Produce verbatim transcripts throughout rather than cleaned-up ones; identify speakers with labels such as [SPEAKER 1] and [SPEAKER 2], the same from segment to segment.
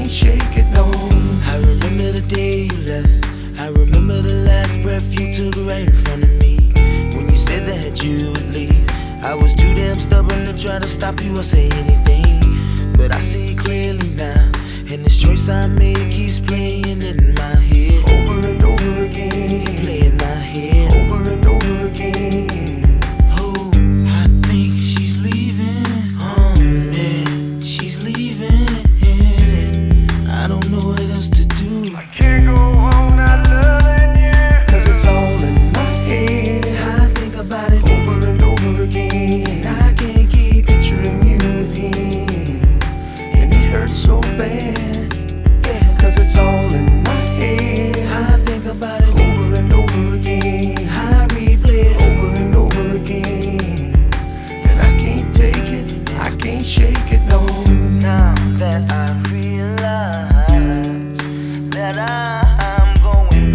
[SPEAKER 1] can't shake it, no.
[SPEAKER 2] I remember the day you left. I remember the last breath you took right in front of me. When you said that you would leave, I was too damn stubborn to try to stop you or say anything. But I see it clearly now, and this choice I made keeps playing in my head.
[SPEAKER 1] Over and over again,
[SPEAKER 2] Play in my head.
[SPEAKER 1] over and over again.
[SPEAKER 2] Oh, I think she's leaving. Oh man, she's leaving. And I don't know what else to do.
[SPEAKER 3] I can't go on not loving you.
[SPEAKER 1] Cause it's all in my head.
[SPEAKER 2] I think about it
[SPEAKER 1] Over and over again.
[SPEAKER 2] and I can't keep picturing you with him.
[SPEAKER 1] And it hurts so bad.
[SPEAKER 2] Yeah,
[SPEAKER 1] Cause it's all in my head.
[SPEAKER 2] I think about it
[SPEAKER 1] Over and over again.
[SPEAKER 2] I replay it.
[SPEAKER 1] Over and over again. And I can't take it, I can't shake it, no.
[SPEAKER 3] Now that I realize that I'm going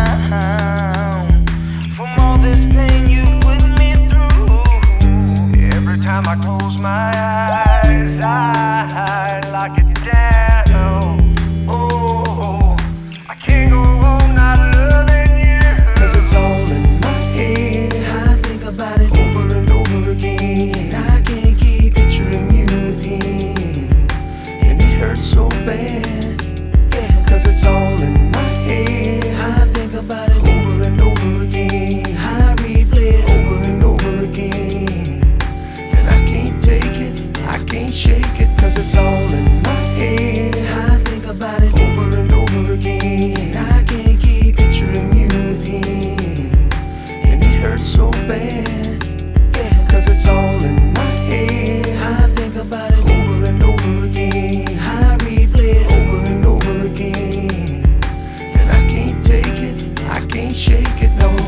[SPEAKER 3] down from all this pain you put me through. Every time I close my eyes, I lock it down. Oh, I can't go on not loving you.
[SPEAKER 1] Cause it's all in my head.
[SPEAKER 2] I think about it
[SPEAKER 1] Over and over again.
[SPEAKER 2] and I can't keep
[SPEAKER 1] Picturing you with him. And it hurts so bad.
[SPEAKER 2] yeah.
[SPEAKER 1] Cause it's all in my head.
[SPEAKER 2] I think about it
[SPEAKER 1] Over and over again.
[SPEAKER 2] I replay it
[SPEAKER 1] Over and over again. And I can't take it, I can't shake it. Cause it's all in my head.
[SPEAKER 2] I think about it
[SPEAKER 1] Over and over again.
[SPEAKER 2] and I can't keep
[SPEAKER 1] Picturing you with him. And it hurts so bad.
[SPEAKER 2] yeah.
[SPEAKER 1] Cause it's all in my head.
[SPEAKER 2] I think about it
[SPEAKER 1] Over and over again.
[SPEAKER 2] I replay it
[SPEAKER 1] Over and over again. And I can't take it, I can't shake it, no.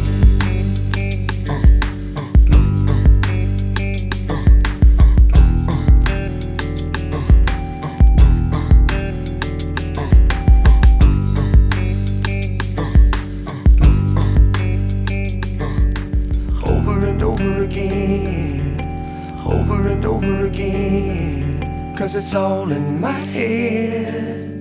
[SPEAKER 1] Over and over again. Over and over again. Cause it's all in my head.